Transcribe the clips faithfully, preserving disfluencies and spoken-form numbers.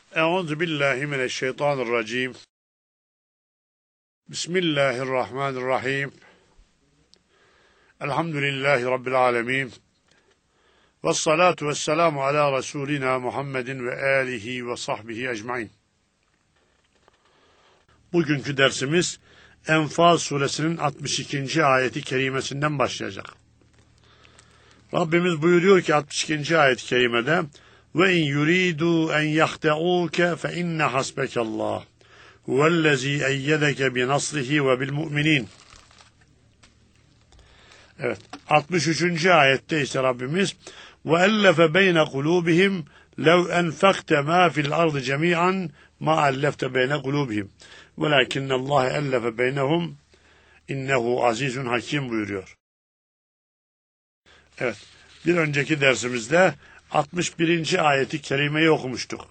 Euzu billahi mineşşeytanirracim. Bismillahirrahmanirrahim. Elhamdülillahi Rabbil alemin. Vessalatu vesselamu ala Resulina Muhammedin ve alihi ve sahbihi ecmain. Bugünkü dersimiz Enfal suresinin altmış ikinci ayeti kerimesinden başlayacak. Rabbimiz buyuruyor ki altmış ikinci ayet-i kerimede ve in yuridu en yahtauke fe inne hasbekallah huvellezî eyyedeke bi nasrihi ve bil mu'minin. Evet, altmış üçüncü ayette ise Rabbimiz ve ellefe beyne kulubihim lev enfakte ma fil ardı cemi'an ma ellefte beyne kulubihim velakinnallâhe ellefe beynehum innehu azizun hakim buyuruyor. Evet, bir önceki dersimizde altmış birinci ayeti kerimeyi okumuştuk.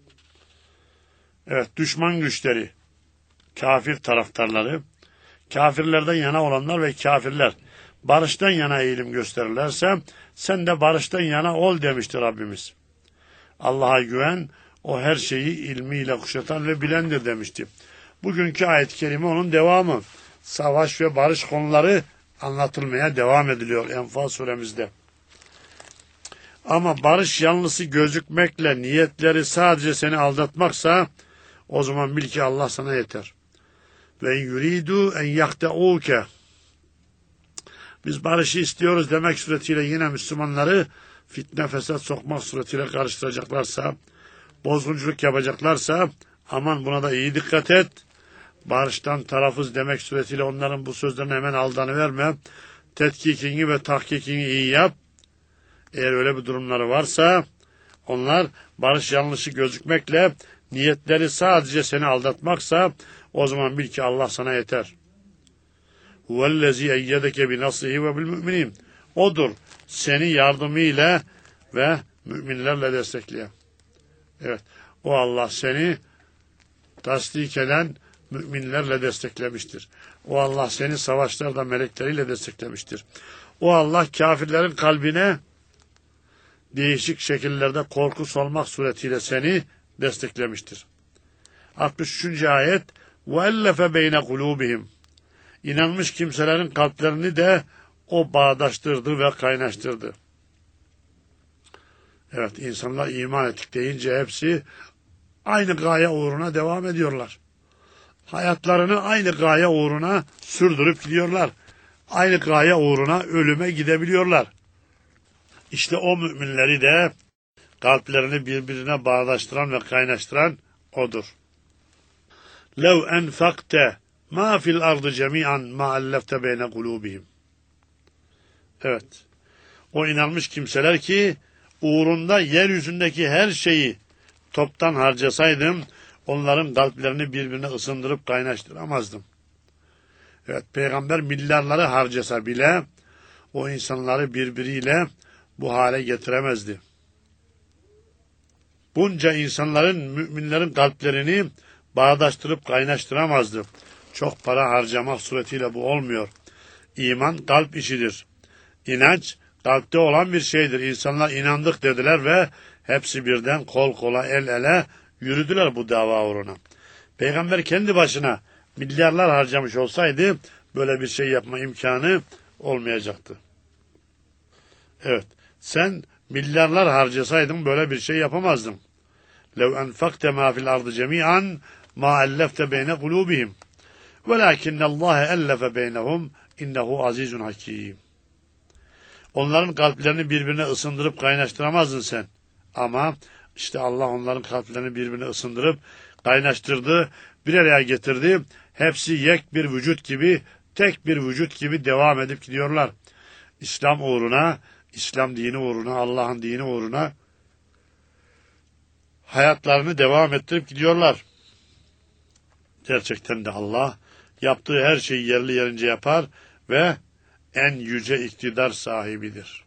Evet, düşman güçleri, kafir taraftarları, kafirlerden yana olanlar ve kafirler barıştan yana eğilim gösterirlerse sen de barıştan yana ol demişti Rabbimiz. Allah'a güven, o her şeyi ilmiyle kuşatan ve bilendir demişti. Bugünkü ayet-i kerime onun devamı. Savaş ve barış konuları anlatılmaya devam ediliyor Enfal suremizde. Ama barış yanlısı gözükmekle niyetleri sadece seni aldatmaksa o zaman bil ki Allah sana yeter. Ve yuridu en yahtauke. Biz barışı istiyoruz demek suretiyle yine Müslümanları fitne fesat sokmak suretiyle karıştıracaklarsa, bozgunculuk yapacaklarsa aman buna da iyi dikkat et. Barıştan tarafız demek suretiyle onların bu sözlerine hemen aldanıverme. Tetkikini ve tahkikini iyi yap. Eğer öyle bir durumları varsa onlar barış yanlışı gözükmekle niyetleri sadece seni aldatmaksa o zaman bil ki Allah sana yeter. Huvellezî eyyedeke bi nasrihi ve bil mu'minin. Odur seni yardımıyla ve müminlerle destekleyen. Evet, o Allah seni tasdik eden müminlerle desteklemiştir. O Allah seni savaşlarda melekleriyle desteklemiştir. O Allah kafirlerin kalbine değişik şekillerde korku solmak suretiyle seni desteklemiştir. altmış üçüncü ayet وَاَلَّفَ beyne kulubihim. İnanmış kimselerin kalplerini de o bağdaştırdı ve kaynaştırdı. Evet, insanlar iman ettik deyince hepsi aynı gaye uğruna devam ediyorlar. Hayatlarını aynı gaye uğruna sürdürüp gidiyorlar. Aynı gaye uğruna ölüme gidebiliyorlar. İşte o müminleri de kalplerini birbirine bağdaştıran ve kaynaştıran odur. Lev enfakte ma fil ardı cemi'an ma ellefte beyne kulubihim. Evet. O inanmış kimseler ki uğrunda yeryüzündeki her şeyi toptan harcasaydım onların kalplerini birbirine ısındırıp kaynaştıramazdım. Evet, peygamber milyarları harcasa bile o insanları birbiriyle bu hale getiremezdi. Bunca insanların, müminlerin kalplerini bağdaştırıp kaynaştıramazdı. Çok para harcamak suretiyle bu olmuyor. İman kalp işidir. İnanç kalpte olan bir şeydir. İnsanlar inandık dediler ve hepsi birden kol kola el ele yürüdüler bu dava uğruna. Peygamber kendi başına milyarlar harcamış olsaydı böyle bir şey yapma imkanı olmayacaktı. Evet, sen milyarlar harcasaydın böyle bir şey yapamazdın. Lev enfakte ma fil ardı cemi'an ma ellefte beyne kulubihim velakinnallâhe ellefe beynehum innehu azizun hakim. Onların kalplerini birbirine ısındırıp kaynaştıramazdın sen. Ama işte Allah onların kalplerini birbirine ısındırıp kaynaştırdı, bir araya getirdi. Hepsi yek bir vücut gibi, tek bir vücut gibi devam edip gidiyorlar. İslam uğruna, İslam dini uğruna, Allah'ın dini uğruna hayatlarını devam ettirip gidiyorlar. Gerçekten de Allah yaptığı her şeyi yerli yerince yapar ve en yüce iktidar sahibidir.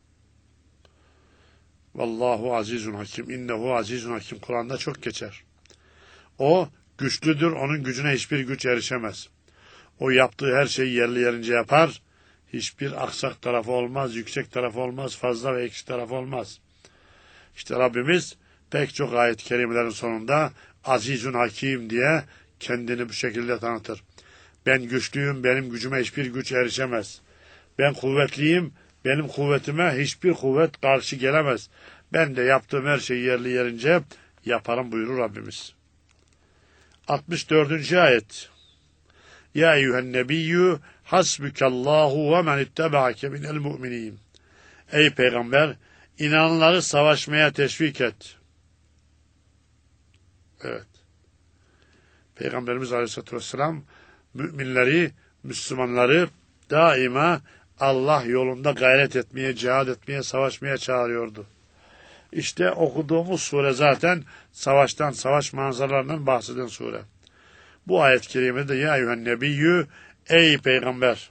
Vallahu azizun hakim. İnnehu azizun hakim. Kur'an'da çok geçer. O güçlüdür. Onun gücüne hiçbir güç erişemez. O yaptığı her şeyi yerli yerince yapar. Hiçbir aksak tarafı olmaz, yüksek tarafı olmaz, fazla ve eksik tarafı olmaz. İşte Rabbimiz pek çok ayet-i kerimelerin sonunda Azizun Hakim diye kendini bu şekilde tanıtır. Ben güçlüyüm, benim gücüme hiçbir güç erişemez. Ben kuvvetliyim, benim kuvvetime hiçbir kuvvet karşı gelemez. Ben de yaptığım her şeyi yerli yerince yaparım buyurur Rabbimiz. altmış dördüncü ayet. Ya eyyühen nebiyyü hasbükallahu ve men ittebaake minel mu'minin. Ey peygamber, inananları savaşmaya teşvik et. Evet. Peygamberimiz Aleyhisselatü Vesselam müminleri, Müslümanları daima Allah yolunda gayret etmeye, cihad etmeye, savaşmaya çağırıyordu. İşte okuduğumuz sure zaten savaştan, savaş manzaralarından bahseden sure. Bu ayet-i kerimede ya eyyühen nebiyyü, ey peygamber,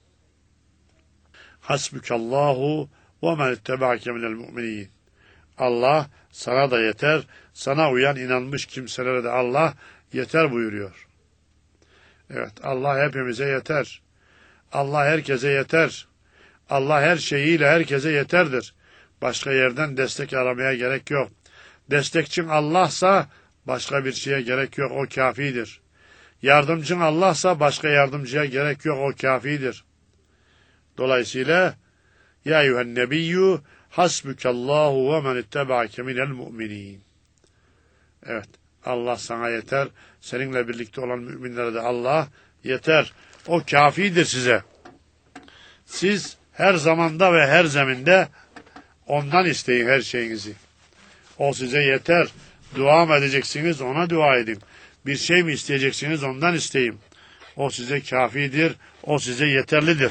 hasbükallahu ve men ittebaake minel mu'minin. Allah sana da yeter, sana uyan inanmış kimselere de Allah yeter buyuruyor. Evet, Allah hepimize yeter. Allah herkese yeter. Allah her şeyiyle herkese yeterdir. Başka yerden destek aramaya gerek yok. Destekçin Allah'sa başka bir şeye gerek yok, o kafidir. Yardımcın Allah'sa başka yardımcıya gerek yok, o kafidir. Dolayısıyla ya eyyühen nebiyyü hasbükallahu ve men ittebaake minel mu'minin. Evet, Allah sana yeter. Seninle birlikte olan müminlere de Allah yeter. O kafidir size. Siz her zamanda ve her zeminde ondan isteyin her şeyinizi. O size yeter. Dua mı edeceksiniz? Ona dua edin. Bir şey mi isteyeceksiniz? Ondan isteyin. O size kafidir. O size yeterlidir.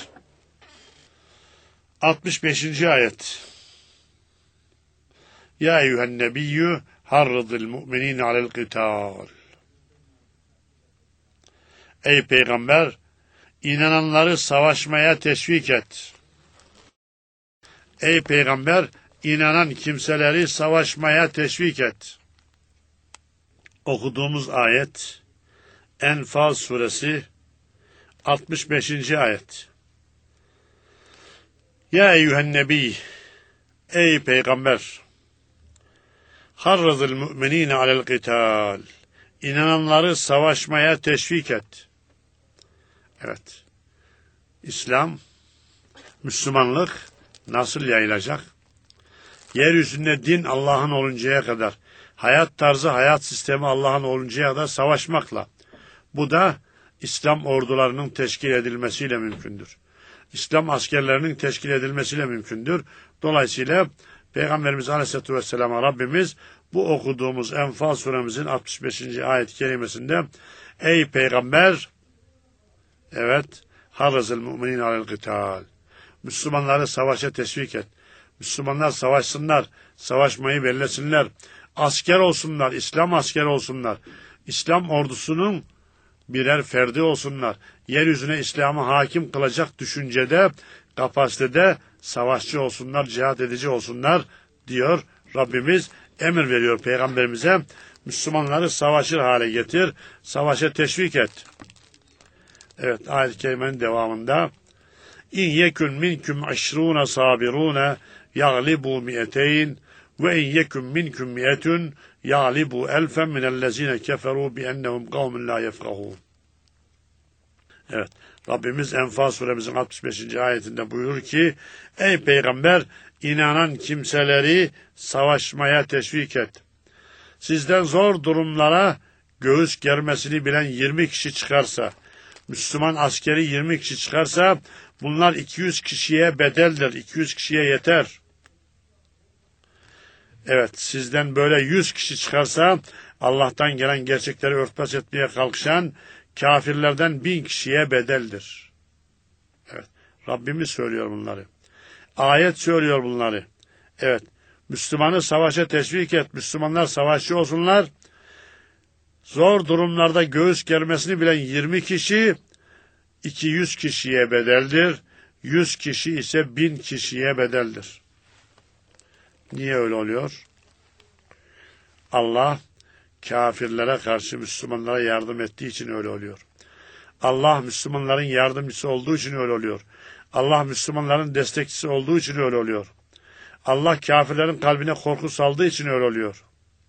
altmış beşinci ayet. Ya eyyühen nebiyyü harridil mu'minine alel qital. Ey peygamber, inananları savaşmaya teşvik et. Ey peygamber, inanan kimseleri savaşmaya teşvik et. Okuduğumuz ayet Enfal suresi altmış beşinci ayet. Ya eyyühen nebi, ey peygamber, harrizil müminine alel qital. İnananları savaşmaya teşvik et. Evet. İslam, Müslümanlık nasıl yayılacak? Yeryüzünde din Allah'ın oluncaya kadar, hayat tarzı, hayat sistemi Allah'ın oluncaya kadar savaşmakla. Bu da İslam ordularının teşkil edilmesiyle mümkündür. İslam askerlerinin teşkil edilmesiyle mümkündür. Dolayısıyla Peygamberimiz Aleyhisselatü Vesselam'a Rabbimiz bu okuduğumuz Enfal suremizin altmış beşinci ayet-i kerimesinde ey peygamber, evet, harrizil mu'minin alel qital. Müslümanları savaşa teşvik et. Müslümanlar savaşsınlar, savaşmayı bellesinler. Asker olsunlar, İslam askeri olsunlar. İslam ordusunun birer ferdi olsunlar. Yeryüzüne İslam'ı hakim kılacak düşüncede, kapasitede savaşçı olsunlar, cihat edici olsunlar diyor Rabbimiz, emir veriyor Peygamberimize. Müslümanları savaşır hale getir, savaşa teşvik et. Evet, ayet-i kerimenin devamında İn yekun minkum aşrûne sabirûne yaglibu mi'eteyn ve in yekun minkum mi'etun yaglibu elfen minellezine keferû biennehum kavmun la yefkahûn. Evet, Rabbimiz Enfal suremizin altmış beşinci ayetinde buyurur ki ey peygamber, inanan kimseleri savaşmaya teşvik et. Sizden zor durumlara göğüs germesini bilen yirmi kişi çıkarsa, Müslüman askeri yirmi kişi çıkarsa bunlar iki yüz kişiye bedeldir. iki yüz kişiye yeter. Evet, sizden böyle yüz kişi çıkarsa Allah'tan gelen gerçekleri örtbas etmeye kalkışan kafirlerden bin kişiye bedeldir. Evet, Rabbimiz söylüyor bunları. Ayet söylüyor bunları. Evet, Müslümanı savaşa teşvik et. Müslümanlar savaşçı olsunlar. Zor durumlarda göğüs germesini bilen yirmi kişi iki yüz kişiye bedeldir. yüz kişi ise bin kişiye bedeldir. Niye öyle oluyor? Allah kafirlere karşı Müslümanlara yardım ettiği için öyle oluyor. Allah Müslümanların yardımcısı olduğu için öyle oluyor. Allah Müslümanların destekçisi olduğu için öyle oluyor. Allah kafirlerin kalbine korku saldığı için öyle oluyor.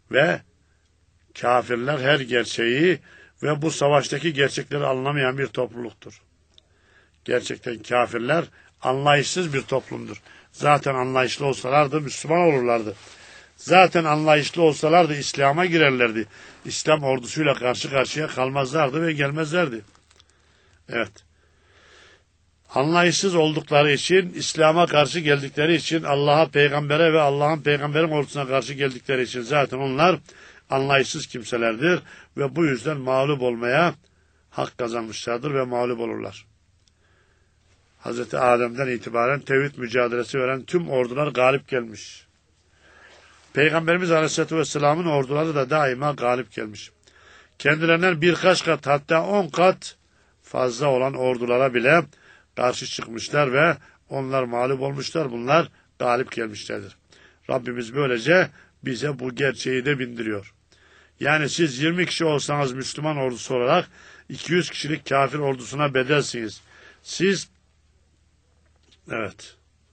ve kafirler her gerçeği ve bu savaştaki gerçekleri anlamayan bir topluluktur. Gerçekten kafirler anlayışsız bir toplumdur. Zaten anlayışlı olsalardı Müslüman olurlardı. Zaten anlayışlı olsalardı İslam'a girerlerdi. İslam ordusuyla karşı karşıya kalmazlardı ve gelmezlerdi. Evet. Anlayışsız oldukları için, İslam'a karşı geldikleri için, Allah'a, peygambere ve Allah'ın peygamberin ordusuna karşı geldikleri için zaten onlar anlayışsız kimselerdir ve bu yüzden mağlup olmaya hak kazanmışlardır ve mağlup olurlar. Hazreti Adem'den itibaren tevhid mücadelesi veren tüm ordular galip gelmiş. Peygamberimiz Aleyhisselatü Vesselam'ın orduları da daima galip gelmiş. Kendilerinden birkaç kat hatta on kat fazla olan ordulara bile karşı çıkmışlar ve onlar mağlup olmuşlar. Bunlar galip gelmişlerdir. Rabbimiz böylece bize bu gerçeği de bildiriyor. Yani siz yirmi kişi olsanız Müslüman ordusu olarak iki yüz kişilik kafir ordusuna bedelsiniz. Siz evet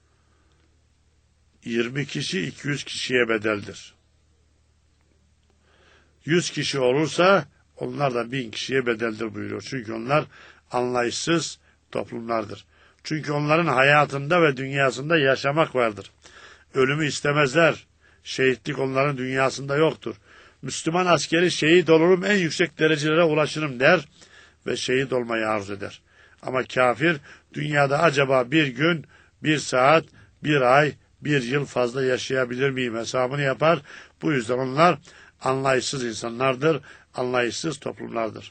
yirmi kişi iki yüz kişiye bedeldir. yüz kişi olursa onlar da bin kişiye bedeldir buyuruyor. Çünkü onlar anlayışsız toplumlardır. Çünkü onların hayatında ve dünyasında yaşamak vardır. Ölümü istemezler. Şehitlik onların dünyasında yoktur. Müslüman askeri şehit olurum, en yüksek derecelere ulaşırım der ve şehit olmayı arzu eder. Ama kafir dünyada acaba bir gün, bir saat, bir ay, bir yıl fazla yaşayabilir miyim hesabını yapar. Bu yüzden onlar anlayışsız insanlardır, anlayışsız toplumlardır.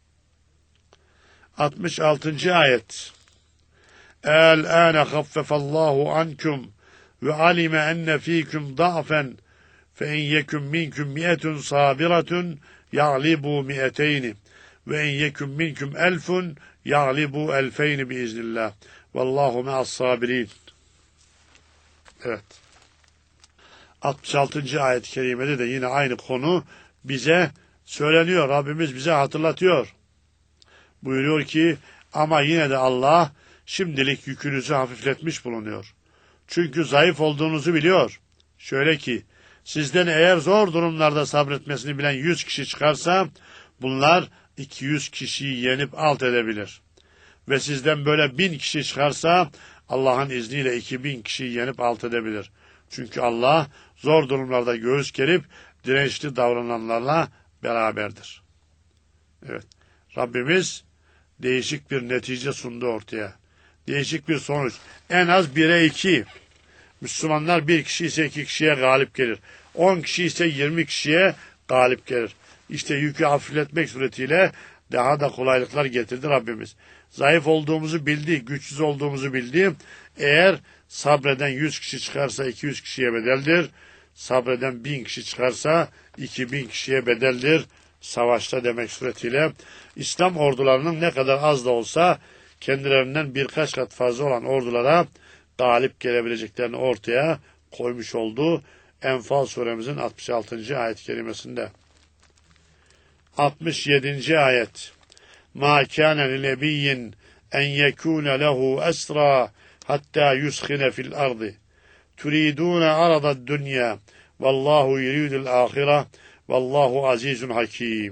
altmış altıncı ayet. El-âne khaffefallâhu ankum ve alime enne fîküm da'fen fe in yekun minkum mi'etun sabiratun ya'libu mi'eteyni ve in yekun minkum elfun ya'libu elfeyni biiznillah. Vallahu me'as sabirin. Evet. altmış altıncı ayet-i kerimede de yine aynı konu bize söyleniyor. Rabbimiz bize hatırlatıyor. Buyuruyor ki ama yine de Allah şimdilik yükünüzü hafifletmiş bulunuyor. Çünkü zayıf olduğunuzu biliyor. Şöyle ki sizden eğer zor durumlarda sabretmesini bilen yüz kişi çıkarsa bunlar iki yüz kişiyi yenip alt edebilir. Ve sizden böyle bin kişi çıkarsa Allah'ın izniyle iki bin kişiyi yenip alt edebilir. Çünkü Allah zor durumlarda göğüs gerip dirençli davrananlarla beraberdir. Evet. Rabbimiz değişik bir netice sundu ortaya. Değişik bir sonuç. En az bire iki. Müslümanlar bir kişi ise iki kişiye galip gelir. On kişi ise yirmi kişiye galip gelir. İşte yükü hafifletmek suretiyle daha da kolaylıklar getirdi Rabbimiz. Zayıf olduğumuzu bildi, güçsüz olduğumuzu bildi. Eğer sabreden yüz kişi çıkarsa iki yüz kişiye bedeldir. Sabreden bin kişi çıkarsa iki bin kişiye bedeldir. Savaşta demek suretiyle İslam ordularının ne kadar az da olsa kendilerinden birkaç kat fazla olan ordulara galip gelebileceklerini ortaya koymuş oldu. Enfal suremizin altmış altıncı ayet-i kerimesinde. altmış yedinci ayet. Ma kana li nebiyyin en yekuna lehu esra hatta yuskhina fil ardı. Turidun arada dunya vallahu yuridul ahire vallahu azizun hakim.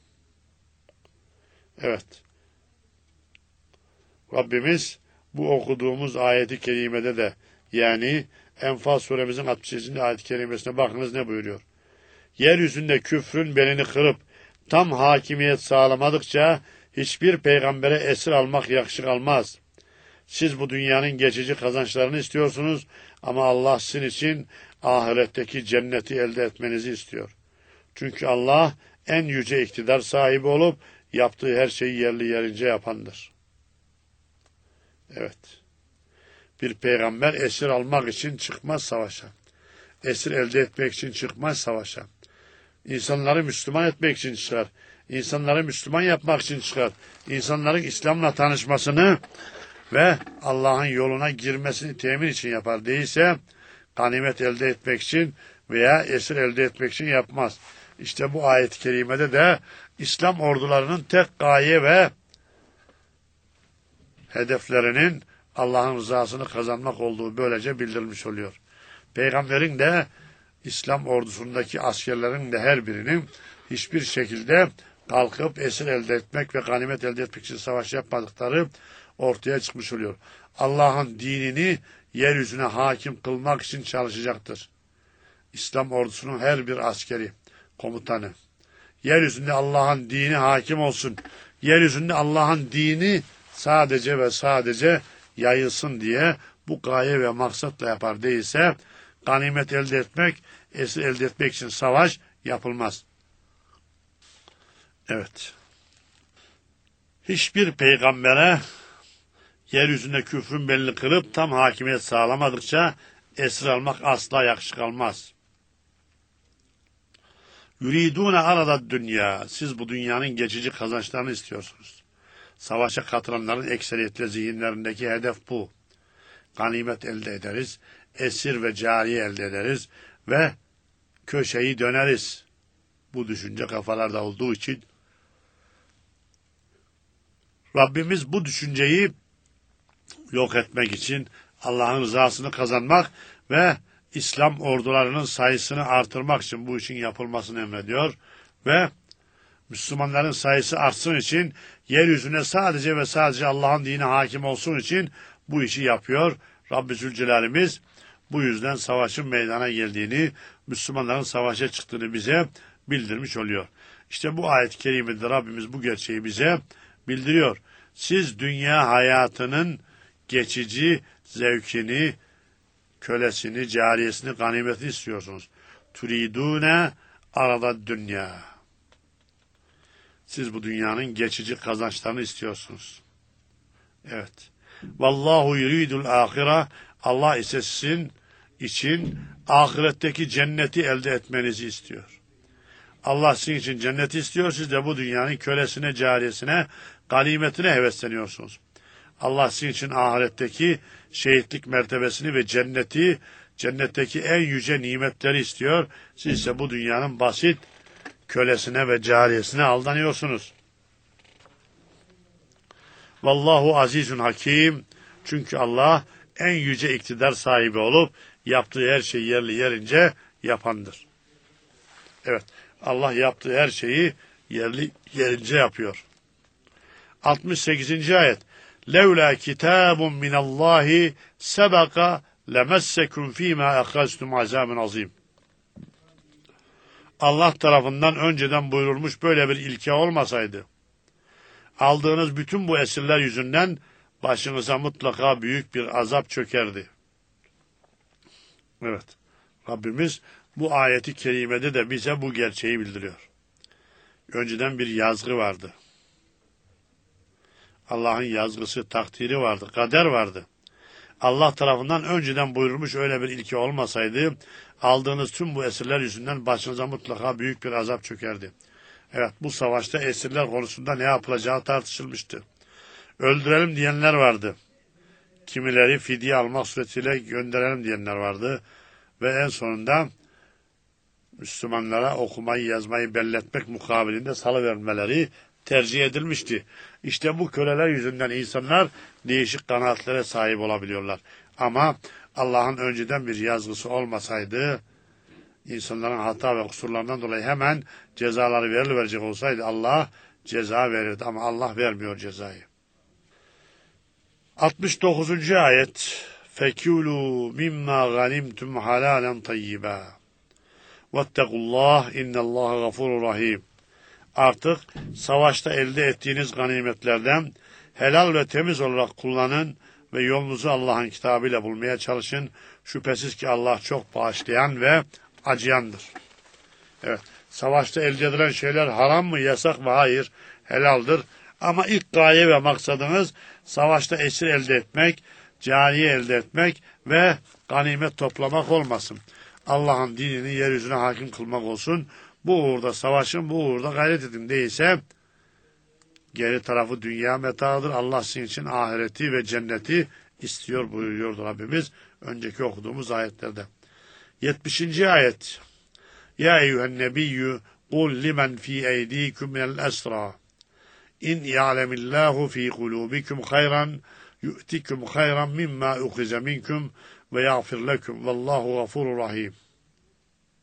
Evet. Rabbimiz bu okuduğumuz ayeti kerimede de yani Enfal suremizin altmış yedinci ayet-i kerimesine bakınız ne buyuruyor. Yeryüzünde küfrün belini kırıp tam hakimiyet sağlamadıkça hiçbir peygambere esir almak yakışık almaz. Siz bu dünyanın geçici kazançlarını istiyorsunuz ama Allah sizin için ahiretteki cenneti elde etmenizi istiyor. Çünkü Allah en yüce iktidar sahibi olup yaptığı her şeyi yerli yerince yapandır. Evet. Bir peygamber esir almak için çıkmaz savaşa. Esir elde etmek için çıkmaz savaşa. İnsanları Müslüman etmek için çıkar. İnsanları Müslüman yapmak için çıkar. İnsanların İslam'la tanışmasını ve Allah'ın yoluna girmesini temin için yapar. Değilse ganimet elde etmek için veya esir elde etmek için yapmaz. İşte bu ayet-i kerimede de İslam ordularının tek gaye ve hedeflerinin Allah'ın rızasını kazanmak olduğu böylece bildirilmiş oluyor. Peygamberin de İslam ordusundaki askerlerin de her birinin hiçbir şekilde kalkıp esir elde etmek ve ganimet elde etmek için savaş yapmadıkları ortaya çıkmış oluyor. Allah'ın dinini yeryüzüne hakim kılmak için çalışacaktır. İslam ordusunun her bir askeri, komutanı. Yeryüzünde Allah'ın dini hakim olsun. Yeryüzünde Allah'ın dini sadece ve sadece yayılsın diye bu gaye ve maksatla yapar. Değilse ganimet elde etmek, esir elde etmek için savaş yapılmaz. Evet. Hiçbir peygambere yeryüzünde küfrün belini kırıp tam hakimiyet sağlamadıkça esir almak asla yakışık almaz. Yuridûne arada dünya. Siz bu dünyanın geçici kazançlarını istiyorsunuz. Savaşa katılanların ekseriyetle zihinlerindeki hedef bu. Ganimet elde ederiz, esir ve cariye elde ederiz ve köşeyi döneriz. Bu düşünce kafalarda olduğu için Rabbimiz bu düşünceyi yok etmek için Allah'ın rızasını kazanmak ve İslam ordularının sayısını artırmak için bu işin yapılmasını emrediyor ve Müslümanların sayısı artsın için, yeryüzüne sadece ve sadece Allah'ın dini hakim olsun için bu işi yapıyor. Rabbi Zülcelal'imiz bu yüzden savaşın meydana geldiğini, Müslümanların savaşa çıktığını bize bildirmiş oluyor. İşte bu ayet-i kerimede Rabbimiz bu gerçeği bize bildiriyor. Siz dünya hayatının geçici zevkini, kölesini, cariyesini, ganimetini istiyorsunuz. Turidune arada dünya. Siz bu dünyanın geçici kazançlarını istiyorsunuz. Evet. Vallahu yuridul ahire. Allah ise sizin için ahiretteki cenneti elde etmenizi istiyor. Allah sizin için cenneti istiyor. Siz de bu dünyanın kölesine, cariyesine, ganimetine hevesleniyorsunuz. Allah sizin için ahiretteki şehitlik mertebesini ve cenneti, cennetteki en yüce nimetleri istiyor. Siz ise bu dünyanın basit kölesine ve cariyesine aldanıyorsunuz. Vallahu azizun hakim. Çünkü Allah en yüce iktidar sahibi olup yaptığı her şeyi yerli yerince yapandır. Evet, Allah yaptığı her şeyi yerli yerince yapıyor. altmış sekizinci ayet. Levla kitabun minallahi sebaka lemessekum fîmâ ehaztum azâmin azîm. Allah tarafından önceden buyurulmuş böyle bir ilke olmasaydı, aldığınız bütün bu esirler yüzünden başınıza mutlaka büyük bir azap çökerdi. Evet, Rabbimiz bu ayeti kerimede de bize bu gerçeği bildiriyor. Önceden bir yazgı vardı. Allah'ın yazgısı, takdiri vardı, kader vardı. Allah tarafından önceden buyurulmuş öyle bir ilke olmasaydı, aldığınız tüm bu esirler yüzünden başınıza mutlaka büyük bir azap çökerdi. Evet, bu savaşta esirler konusunda ne yapılacağı tartışılmıştı. Öldürelim diyenler vardı. Kimileri fidye almak suretiyle gönderelim diyenler vardı. Ve en sonunda Müslümanlara okumayı, yazmayı belletmek mukabilinde salıvermeleri tercih edilmişti. İşte bu köleler yüzünden insanlar değişik kanaatlere sahip olabiliyorlar. Ama Allah'ın önceden bir yazgısı olmasaydı, insanların hata ve kusurlarından dolayı hemen cezaları verilecek olsaydı Allah ceza verirdi. Ama Allah vermiyor cezayı. altmış dokuzuncu ayet. Fekûlû mimma ganimtum halâlen tayyibâ. Vettegullah innallâhe gafurur rahîm. Artık savaşta elde ettiğiniz ganimetlerden helal ve temiz olarak kullanın ve yolunuzu Allah'ın kitabıyla bulmaya çalışın. Şüphesiz ki Allah çok bağışlayan ve acıyandır. Evet, savaşta elde edilen şeyler haram mı, yasak mı? Hayır, helaldir. Ama ilk gaye ve maksadınız savaşta esir elde etmek, cariye elde etmek ve ganimet toplamak olmasın. Allah'ın dinini yeryüzüne hakim kılmak olsun. Bu uğurda savaşın, bu uğurda gayret edin değilse geri tarafı dünya metaıdır. Allah sizin için ahireti ve cenneti istiyor buyuruyordu Rabbimiz önceki okuduğumuz ayetlerde. yetmişinci ayet. Ya eyyühen nebiyyü kul limen fi eydiküm minel esra in ya'lemillahu fi kulubikum hayran yu'tikum hayran mimma ukhize minkum ve yağfir lekum vallahu gafurur rahim.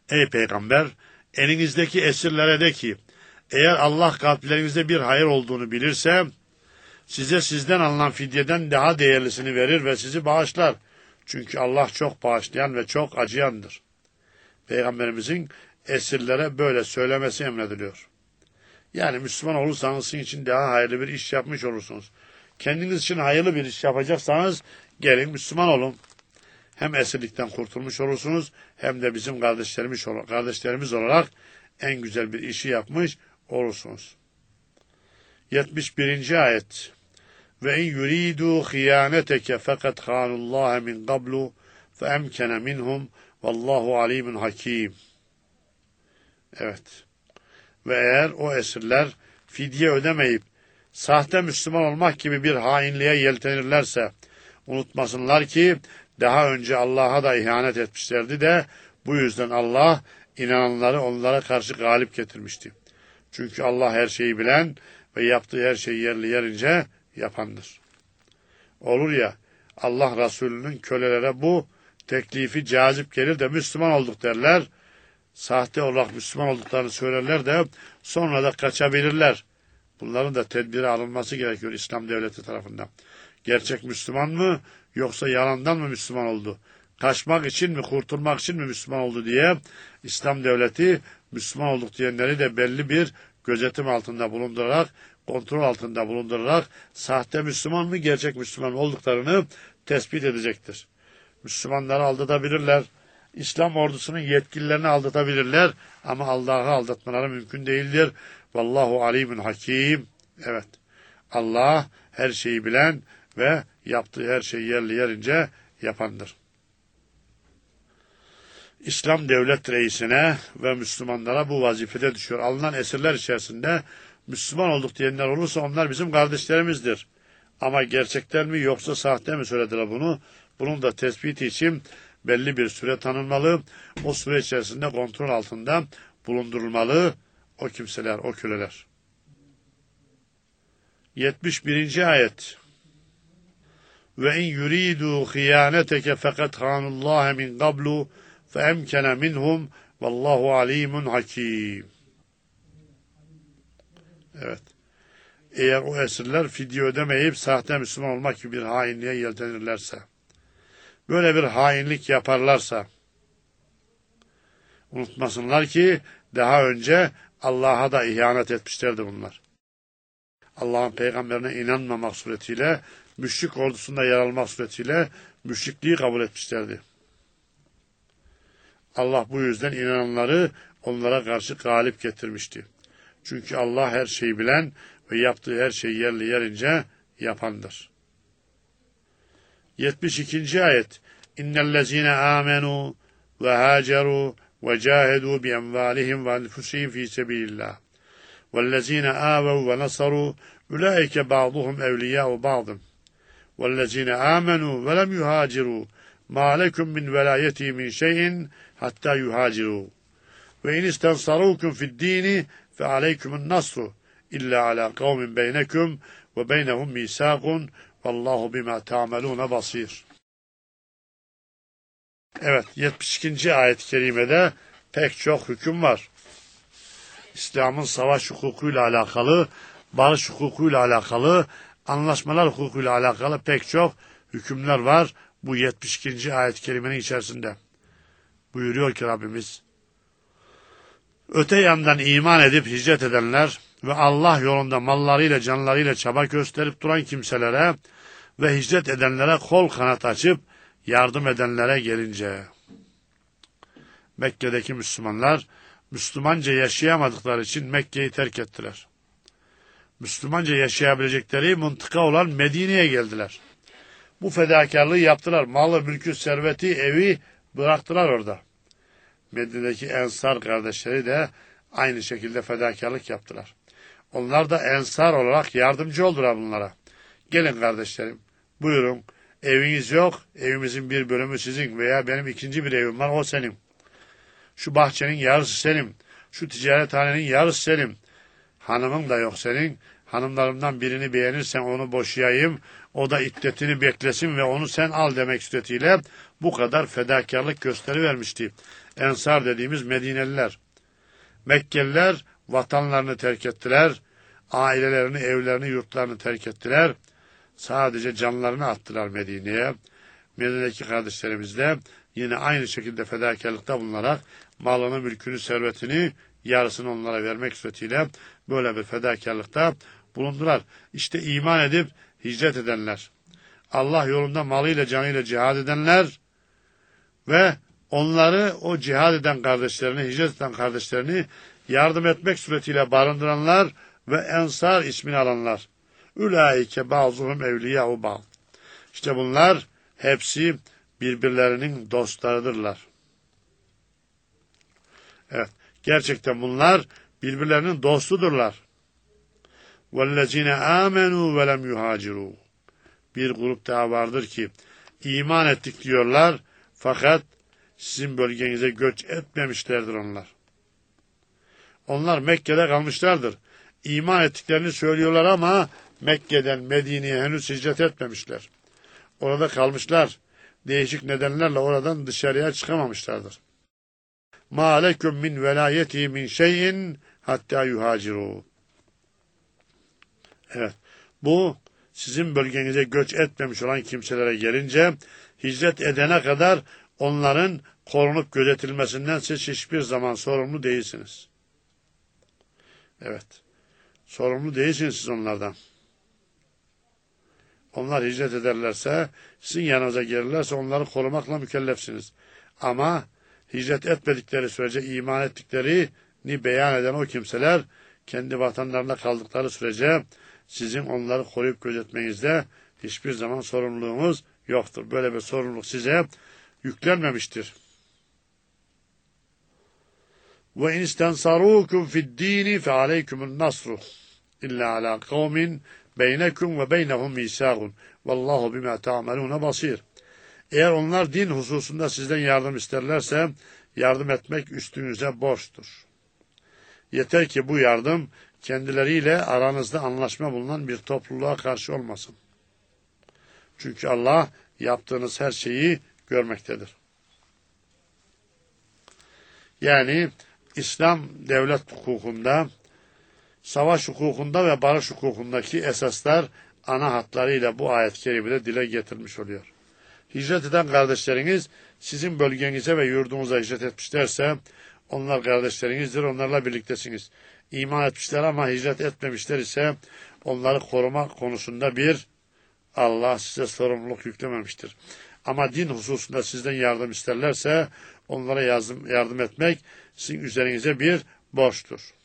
Ey peygamber, elinizdeki esirlere de ki, eğer Allah kalplerinizde bir hayır olduğunu bilirse, size sizden alınan fidyeden daha değerlisini verir ve sizi bağışlar. Çünkü Allah çok bağışlayan ve çok acıyandır. Peygamberimizin esirlere böyle söylemesi emrediliyor. Yani Müslüman olursanız sizin için daha hayırlı bir iş yapmış olursunuz. Kendiniz için hayırlı bir iş yapacaksanız gelin Müslüman olun. Hem esirlikten kurtulmuş olursunuz hem de bizim kardeşlerimiz, kardeşlerimiz olarak en güzel bir işi yapmış olursunuz. yetmiş birinci ayet. Ve in yuridu hıyaneteke fakat khanullaha min qablu fe emkene minhum vallahu alimun hakim. Evet. Ve eğer o esirler fidye ödemeyip sahte Müslüman olmak gibi bir hainliğe yeltenirlerse unutmasınlar ki daha önce Allah'a da ihanet etmişlerdi de bu yüzden Allah inananları onlara karşı galip getirmişti. Çünkü Allah her şeyi bilen ve yaptığı her şeyi yerli yerince yapandır. Olur ya Allah Resulü'nün kölelere bu teklifi cazip gelir de Müslüman olduk derler. Sahte olarak Müslüman olduklarını söylerler de sonra da kaçabilirler. Bunların da tedbiri alınması gerekiyor İslam devleti tarafından. Gerçek Müslüman mı yoksa yalandan mı Müslüman oldu? Kaçmak için mi kurtulmak için mi Müslüman oldu diye İslam devleti Müslüman olduk diyenleri de belli bir gözetim altında bulundurarak, kontrol altında bulundurarak sahte Müslüman mı gerçek Müslüman mı olduklarını tespit edecektir. Müslümanları aldatabilirler. İslam ordusunun yetkililerini aldatabilirler ama Allah'ı aldatmaları mümkün değildir. Vallahu alimun hakim. Evet. Allah her şeyi bilen ve yaptığı her şeyi yerli yerince yapandır. İslam devlet reisine ve Müslümanlara bu vazifede düşüyor. Alınan esirler içerisinde Müslüman olduk diyenler olursa onlar bizim kardeşlerimizdir. Ama gerçekten mi yoksa sahte mi söylediler bunu? Bunun da tespiti için belli bir süre tanınmalı. O süre içerisinde kontrol altında bulundurulmalı o kimseler, o köleler. yetmiş birinci ayet. Ve in yuridu hıyaneteke fakat khanullaha min qablu fe emkene minhum vallahu alimun hakim. Evet. Eğer o esirler fidye ödemeyip sahte Müslüman olmak gibi bir hainliğe yeltenirlerse, böyle bir hainlik yaparlarsa, unutmasınlar ki daha önce Allah'a da ihanet etmişlerdi bunlar. Allah'ın peygamberine inanmamak suretiyle, müşrik ordusunda yer almak suretiyle müşrikliği kabul etmişlerdi. Allah bu yüzden inananları onlara karşı galip getirmişti. Çünkü Allah her şeyi bilen ve yaptığı her şeyi yerli yerince yapandır. yetmiş ikinci ayet. İnnellezine amenu ve haceru ve cahedu bi envalihim ve enfusihim fi sebilillah. Vellezine avev ve nasaru ulaike ba'duhum evliya'u ba'dın. Vellezine amenu ve lem yuhaciru ma lekum min velayeti min şeyin hatta yuhaciru. Ve in istensarukum fid dini fe aleykumun nasru illa ala kavmin beynekum ve beynehum misakun vallahu bima ta'melun basir. Evet, yetmiş ikinci ayet-i kerimede pek çok hüküm var. İslam'ın savaş hukukuyla alakalı, barış hukukuyla alakalı, anlaşmalar hukukuyla alakalı pek çok hükümler var bu yetmiş ikinci ayet-i kerimenin içerisinde. Buyuruyor ki Rabbimiz, öte yandan iman edip hicret edenler ve Allah yolunda mallarıyla canlarıyla çaba gösterip duran kimselere ve hicret edenlere kol kanat açıp yardım edenlere gelince, Mekke'deki Müslümanlar Müslümanca yaşayamadıkları için Mekke'yi terk ettiler. Müslümanca yaşayabilecekleri mıntıka olan Medine'ye geldiler. Bu fedakarlığı yaptılar. Malı, mülkü, serveti, evi bıraktılar orada. Medine'deki Ensar kardeşleri de aynı şekilde fedakarlık yaptılar. Onlar da Ensar olarak yardımcı oldular bunlara. Gelin kardeşlerim, buyurun. Eviniz yok, evimizin bir bölümü sizin veya benim ikinci bir evim var, o senin. Şu bahçenin yarısı senin, şu ticarethanenin yarısı senin. Hanımın da yok senin, hanımlarımdan birini beğenirsen onu boşayayım, o da iddetini beklesin ve onu sen al demek suretiyle bu kadar fedakarlık gösterivermişti. Ensar dediğimiz Medineliler. Mekkeliler vatanlarını terk ettiler. Ailelerini, evlerini, yurtlarını terk ettiler. Sadece canlarını attılar Medine'ye. Medine'deki kardeşlerimiz de yine aynı şekilde fedakarlıkta bulunarak malını, mülkünü, servetini yarısını onlara vermek suretiyle böyle bir fedakarlıkta bulundular. İşte iman edip hicret edenler, Allah yolunda malıyla canıyla cihad edenler ve onları o cihad eden kardeşlerini, hicret eden kardeşlerini yardım etmek suretiyle barındıranlar ve Ensar ismini alanlar. Ülaike bazıhum evliyâhu ba'd. İşte bunlar hepsi birbirlerinin dostlarıdırlar. Evet, gerçekten bunlar birbirlerinin dostudurlar. وَالَّذِينَ آمَنُوا وَلَمْ يُهَاجِرُوا. Bir grup daha vardır ki iman ettik diyorlar fakat sizin bölgenize göç etmemişlerdir onlar. Onlar Mekke'de kalmışlardır. İman ettiklerini söylüyorlar ama Mekke'den Medine'ye henüz hicret etmemişler. Orada kalmışlar. Değişik nedenlerle oradan dışarıya çıkamamışlardır. مَا لَكُمْ مِنْ وَلَايَتِهِ مِنْ شَيْءٍ hatta yuhaciru. Evet, bu sizin bölgenize göç etmemiş olan kimselere gelince hicret edene kadar onların korunup gözetilmesinden siz hiçbir zaman sorumlu değilsiniz. Evet, sorumlu değilsiniz siz onlardan. Onlar hicret ederlerse, sizin yanınıza gelirlerse onları korumakla mükellefsiniz. Ama hicret etmedikleri sürece iman ettiklerini beyan eden o kimseler kendi vatanlarında kaldıkları sürece sizin onları koruyup gözetmenizde hiçbir zaman sorumluluğunuz yoktur. Böyle bir sorumluluk size yüklenmemiştir. Ve in istensarukum fi'd-din fe'aleykumun nasru illa ala kavmin beynekum ve beynehum misâgun vallahu bima ta'malun basir. Eğer onlar din hususunda sizden yardım isterlerse yardım etmek üstünüze borçtur. Yeter ki bu yardım kendileriyle aranızda anlaşma bulunan bir topluluğa karşı olmasın. Çünkü Allah yaptığınız her şeyi görmektedir. Yani İslam devlet hukukunda, savaş hukukunda ve barış hukukundaki esaslar ana hatlarıyla bu ayet-i kerimede dile getirilmiş oluyor. Hicret eden kardeşleriniz sizin bölgenize ve yurdunuza hicret etmişlerse onlar kardeşlerinizdir, onlarla birliktesiniz. İman etmişler ama hicret etmemişler ise onları koruma konusunda bir Allah size sorumluluk yüklememiştir. Ama din hususunda sizden yardım isterlerse onlara yardım, yardım etmek sizin üzerinize bir borçtur.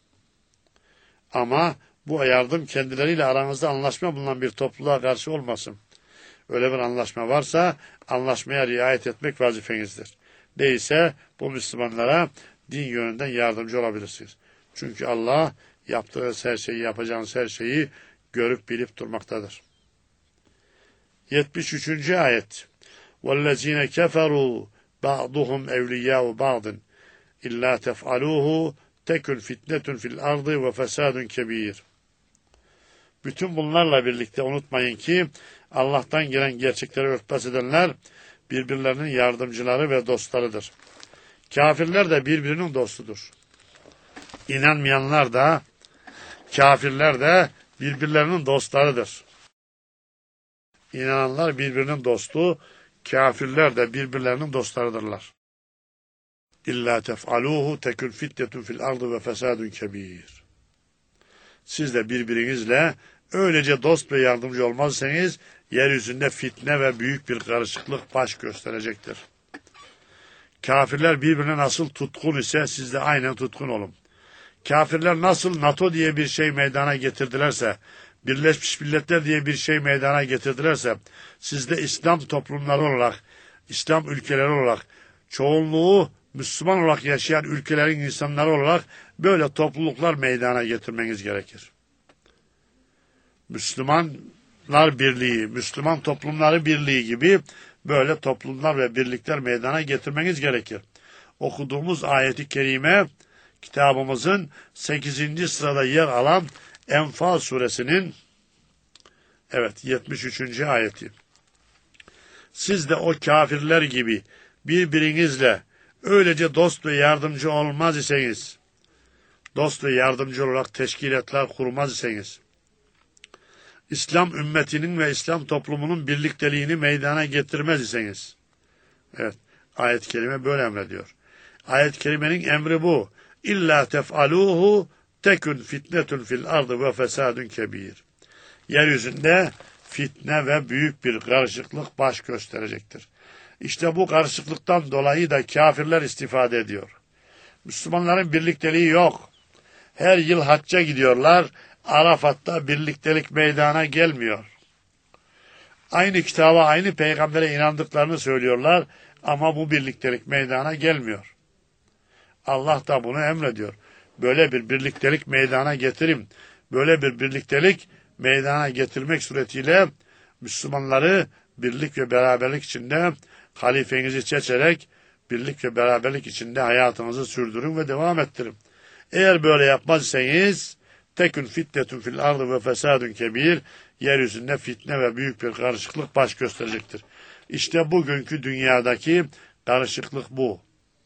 Ama bu yardım kendileriyle aranızda anlaşma bulunan bir topluluğa karşı olmasın. Öyle bir anlaşma varsa anlaşmaya riayet etmek vazifenizdir. Değilse bu Müslümanlara din yönünden yardımcı olabilirsiniz. Çünkü Allah yaptığınız her şeyi, yapacağınız her şeyi görüp bilip durmaktadır. yetmiş üçüncü ayet. وَالَّذ۪ينَ كَفَرُوا بَعْضُهُمْ اَوْلِيَّاءُ بَعْضٍ اِلَّا تَفْعَلُوهُ tekün fitnetun fil ardı ve fesadun kebir. Bütün bunlarla birlikte unutmayın ki Allah'tan gelen gerçekleri örtbas edenler birbirlerinin yardımcıları ve dostlarıdır. Kafirler de birbirinin dostudur. İnanmayanlar da, kafirler de birbirlerinin dostlarıdır. İnananlar birbirinin dostu, kafirler de birbirlerinin dostlarıdırlar. İlla tef'aluhu tekün fitnetun fil ardı ve fesadun kebir. Siz de birbirinizle öylece dost ve yardımcı olmazsanız yeryüzünde fitne ve büyük bir karışıklık baş gösterecektir. Kafirler birbirine nasıl tutkun ise siz de aynen tutkun olun. Kafirler nasıl NATO diye bir şey meydana getirdilerse, Birleşmiş Milletler diye bir şey meydana getirdilerse, siz de İslam toplumları olarak, İslam ülkeleri olarak, çoğunluğu Müslüman olarak yaşayan ülkelerin insanları olarak böyle topluluklar meydana getirmeniz gerekir. Müslümanlar Birliği, Müslüman Toplumları Birliği gibi böyle toplumlar ve birlikler meydana getirmeniz gerekir. Okuduğumuz ayeti kerime kitabımızın sekizinci sırada yer alan Enfal suresinin evet yetmiş üçüncü ayeti. Siz de o kafirler gibi birbirinizle Öylece dost ve yardımcı olmaz iseniz, dost ve yardımcı olarak teşkilatlar kurmaz iseniz, İslam ümmetinin ve İslam toplumunun birlikteliğini meydana getirmez iseniz, evet, ayet-i kerime böyle emrediyor. Ayet-i kerimenin emri bu. İlla tef'aluhu tekun fitnetun fil ardı ve fesadun kebir. Yeryüzünde fitne ve büyük bir karışıklık baş gösterecektir. İşte bu karışıklıktan dolayı da kafirler istifade ediyor. Müslümanların birlikteliği yok. Her yıl hacca gidiyorlar. Arafat'ta birliktelik meydana gelmiyor. Aynı kitaba, aynı peygambere inandıklarını söylüyorlar ama bu birliktelik meydana gelmiyor. Allah da bunu emrediyor. Böyle bir birliktelik meydana getirin. Böyle bir birliktelik meydana getirmek suretiyle Müslümanları birlik ve beraberlik içinde halifenizi seçerek birlik ve beraberlik içinde hayatınızı sürdürün ve devam ettirin. Eğer böyle yapmazsanız tekün fitnetun fil ardı ve fesadun kebir, yeryüzünde fitne ve büyük bir karışıklık baş gösterecektir. İşte bugünkü dünyadaki karışıklık bu.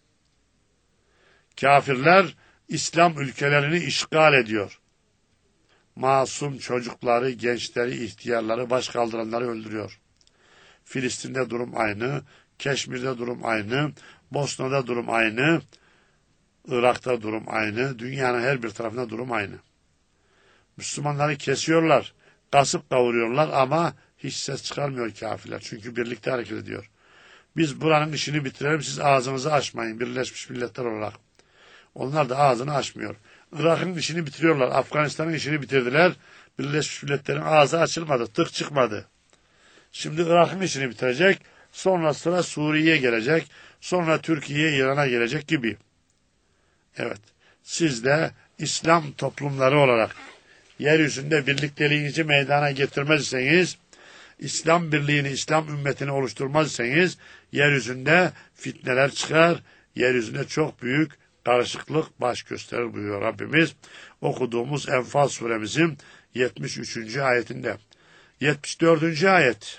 Kafirler İslam ülkelerini işgal ediyor. Masum çocukları, gençleri, ihtiyarları, başkaldıranları öldürüyor. Filistin'de durum aynı, Keşmir'de durum aynı, Bosna'da durum aynı, Irak'ta durum aynı, dünyanın her bir tarafında durum aynı. Müslümanları kesiyorlar, kasıp kavuruyorlar ama hiç ses çıkarmıyor kafirler. Çünkü birlikte hareket ediyor. Biz buranın işini bitirelim, siz ağzınızı açmayın Birleşmiş Milletler olarak. Onlar da ağzını açmıyor. Irak'ın işini bitiriyorlar, Afganistan'ın işini bitirdiler. Birleşmiş Milletler'in ağzı açılmadı, tık çıkmadı. Şimdi Irak'ın işini bitirecek, sonra sıra Suriye'ye gelecek, sonra Türkiye, İran'a gelecek gibi. Evet, siz de İslam toplumları olarak yeryüzünde birlikteliğinizi meydana getirmezseniz, İslam birliğini, İslam ümmetini oluşturmazsanız, yeryüzünde fitneler çıkar, yeryüzünde çok büyük karışıklık baş gösterir buyuruyor Rabbimiz. Okuduğumuz Enfal suremizin yetmiş üçüncü ayetinde. yetmiş dördüncü ayet.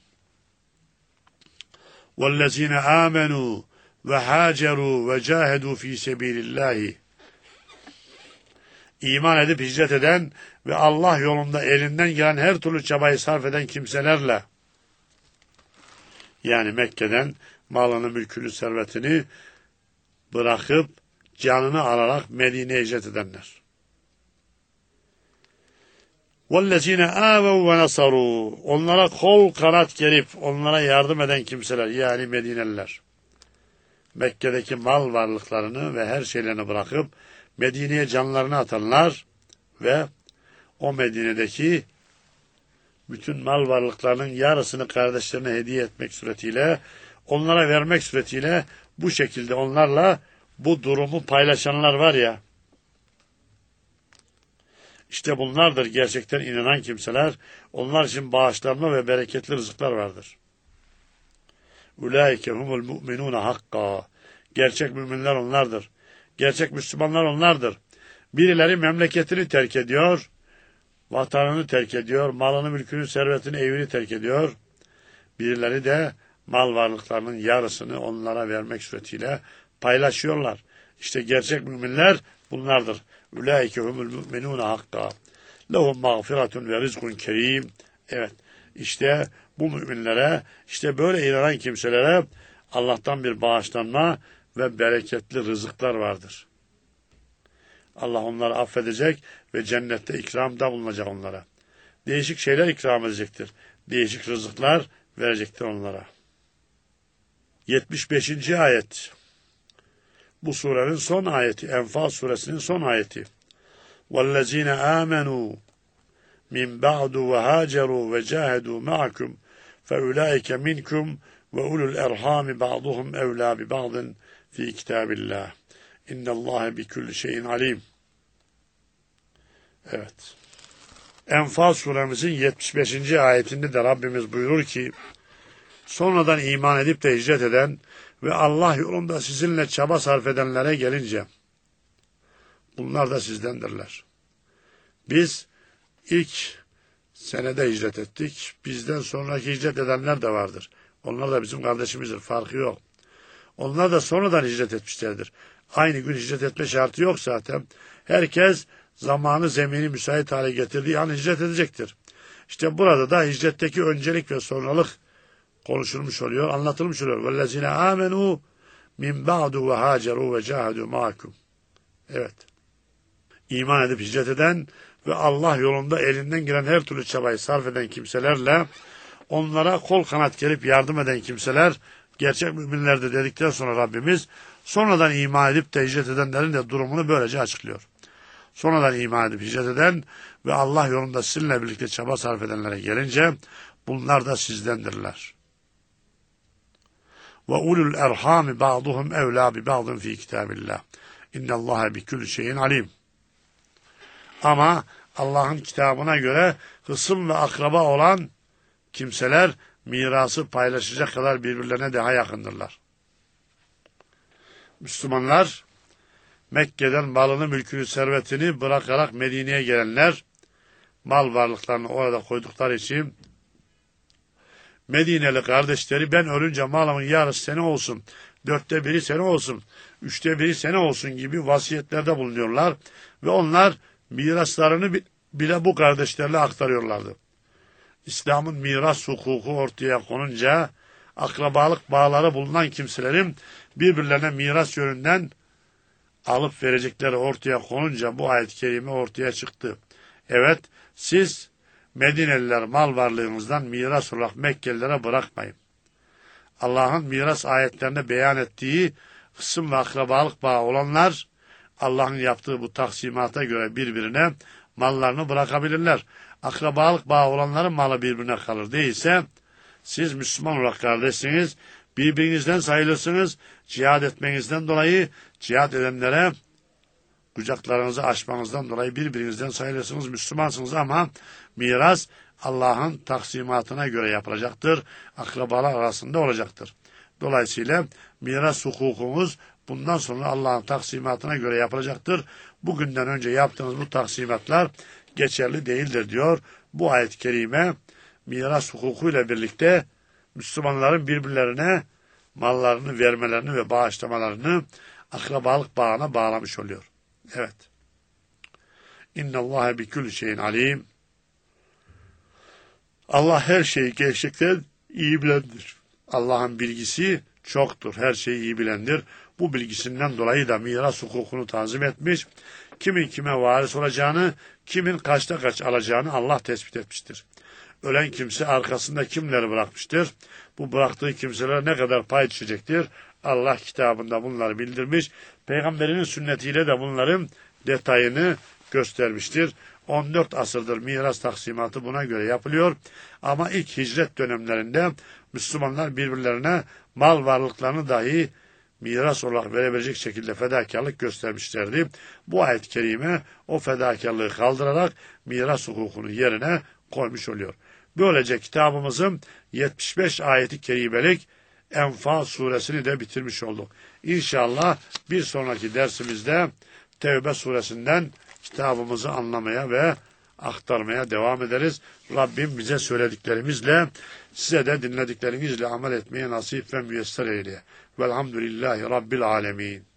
وَالَّذ۪ينَ آمَنُوا وَهَاجَرُوا وَجَاهَدُوا ف۪ي سَب۪يلِ اللّٰهِ İman edip hicret eden ve Allah yolunda elinden gelen her türlü çabayı sarf eden kimselerle, yani Mekke'den malını, mülkünü, servetini bırakıp canını alarak Medine'ye hicret edenler. وَالَّذ۪ينَ آمَوْا وَنَصَرُوا Onlara kol kanat gerip onlara yardım eden kimseler, yani Medineliler. Mekke'deki mal varlıklarını ve her şeylerini bırakıp Medine'ye canlarını atanlar ve o Medine'deki bütün mal varlıklarının yarısını kardeşlerine hediye etmek suretiyle, onlara vermek suretiyle bu şekilde onlarla bu durumu paylaşanlar var ya, işte bunlardır gerçekten inanan kimseler. Onlar için bağışlanma ve bereketli rızıklar vardır. Ulaike humul mu'minune hakka. Gerçek müminler onlardır. Gerçek Müslümanlar onlardır. Birileri memleketini terk ediyor, vatanını terk ediyor, malını, mülkünü, servetini, evini terk ediyor. Birileri de mal varlıklarının yarısını onlara vermek suretiyle paylaşıyorlar. İşte gerçek müminler bunlardır. Ulaike humul mu'minune hakka. Lehum mağfiretun ve rizkun kerim. Evet, işte bu müminlere, işte böyle inanan kimselere Allah'tan bir bağışlanma ve bereketli rızıklar vardır. Allah onları affedecek ve cennette ikramda bulunacak onlara. Değişik şeyler ikram edecektir. Değişik rızıklar verecektir onlara. yetmiş beşinci ayet. Bu surenin son ayeti. Enfal suresinin son ayeti. وَالَّذ۪ينَ آمَنُوا مِنْ بَعْدُ وَهَاجَرُوا وَجَاهَدُوا مَعَكُمْ فَاُولَٰئِكَ مِنْكُمْ وَاُولُوا الْاَرْحَامِ بَعْضُهُمْ اَوْلَى بِبَعْضٍ فِي كِتَابِ اللّٰهِ اِنَّ اللّٰهَ بِكُلِّ شَيْءٍ عَلِيمٍ. Evet. Enfal suremizin yetmiş beşinci ayetinde de Rabbimiz buyurur ki, sonradan iman edip de hicret eden ve Allah yolunda sizinle çaba sarf edenlere gelince, bunlar da sizdendirler. Biz ilk senede hicret ettik. Bizden sonraki hicret edenler de vardır. Onlar da bizim kardeşimizdir. Farkı yok. Onlar da sonradan hicret etmişlerdir. Aynı gün hicret etme şartı yok zaten. Herkes zamanı zemini müsait hale getirdiği an hicret edecektir. İşte burada da hicretteki öncelik ve sonralık konuşulmuş oluyor, anlatılmış oluyor. وَالَّذِينَ آمَنُوا مِنْ بَعْدُ وَهَاجَرُوا وَجَاهَدُوا مَعَكُمْ. Evet. İman edip hicret eden ve Allah yolunda elinden gelen her türlü çabayı sarf eden kimselerle onlara kol kanat gerip yardım eden kimseler gerçek müminlerdir dedikten sonra Rabbimiz sonradan iman edip de hicret edenlerin de durumunu böylece açıklıyor. Sonradan iman edip hicret eden ve Allah yolunda sizinle birlikte çaba sarf edenlere gelince bunlar da sizdendirler. Ve ulul erhami ba'duhum evla bi ba'din fi kitabillah. İnnallâhe bi kulli şeyin alim. Ama Allah'ın kitabına göre hısım ve akraba olan kimseler mirası paylaşacak kadar birbirlerine daha yakındırlar. Müslümanlar Mekke'den malını, mülkünü, servetini bırakarak Medine'ye gelenler mal varlıklarını orada koydukları için Medineli kardeşleri ben ölünce malımın yarısı senin olsun, dörtte biri senin olsun, üçte biri senin olsun gibi vasiyetlerde bulunuyorlar ve onlar miraslarını bile bu kardeşlerle aktarıyorlardı. İslam'ın miras hukuku ortaya konunca akrabalık bağları bulunan kimselerin birbirlerine miras yönünden alıp verecekleri ortaya konunca bu ayet-i kerime ortaya çıktı. Evet, siz Medineliler mal varlığınızdan miras olarak Mekkelilere bırakmayın. Allah'ın miras ayetlerinde beyan ettiği kısım ve akrabalık bağı olanlar Allah'ın yaptığı bu taksimata göre birbirine mallarını bırakabilirler. Akrabalık bağı olanların malı birbirine kalır. Değilse siz Müslüman olarak kardeşsiniz, birbirinizden sayılırsınız. Cihad etmenizden dolayı cihad edenlere kucaklarınızı açmanızdan dolayı birbirinizden sayılırsınız, Müslümansınız ama miras Allah'ın taksimatına göre yapılacaktır. Akrabalar arasında olacaktır. Dolayısıyla miras hukukumuz bundan sonra Allah'ın taksimatına göre yapılacaktır. Bugünden önce yaptığınız bu taksimatlar geçerli değildir diyor. Bu ayet-i kerime miras hukukuyla birlikte Müslümanların birbirlerine mallarını vermelerini ve bağışlamalarını akrabalık bağına bağlamış oluyor. Evet. İnnallâhe bi kulli şeyin alim. Allah her şeyi gerçekten iyi bilendir. Allah'ın bilgisi çoktur. Her şeyi iyi bilendir. Bu bilgisinden dolayı da miras hukukunu tanzim etmiş. Kimin kime varis olacağını, kimin kaçta kaç alacağını Allah tespit etmiştir. Ölen kimse arkasında kimleri bırakmıştır? Bu bıraktığı kimselere ne kadar pay düşecektir? Allah kitabında bunları bildirmiş. Peygamberinin sünnetiyle de bunların detayını göstermiştir. on dört asırdır miras taksimatı buna göre yapılıyor. Ama ilk hicret dönemlerinde Müslümanlar birbirlerine mal varlıklarını dahi miras olarak verebilecek şekilde fedakarlık göstermişlerdi. Bu ayet-i kerime o fedakarlığı kaldırarak miras hukukunu yerine koymuş oluyor. Böylece kitabımızın yetmiş beş ayeti kerimelik Enfal suresini de bitirmiş olduk. İnşallah bir sonraki dersimizde Tevbe suresinden kitabımızı anlamaya ve aktarmaya devam ederiz. Rabbim bize söylediklerimizle, size de dinlediklerinizle amel etmeye nasip ve müyesser eyleye. Velhamdülillahi Rabbil alemin.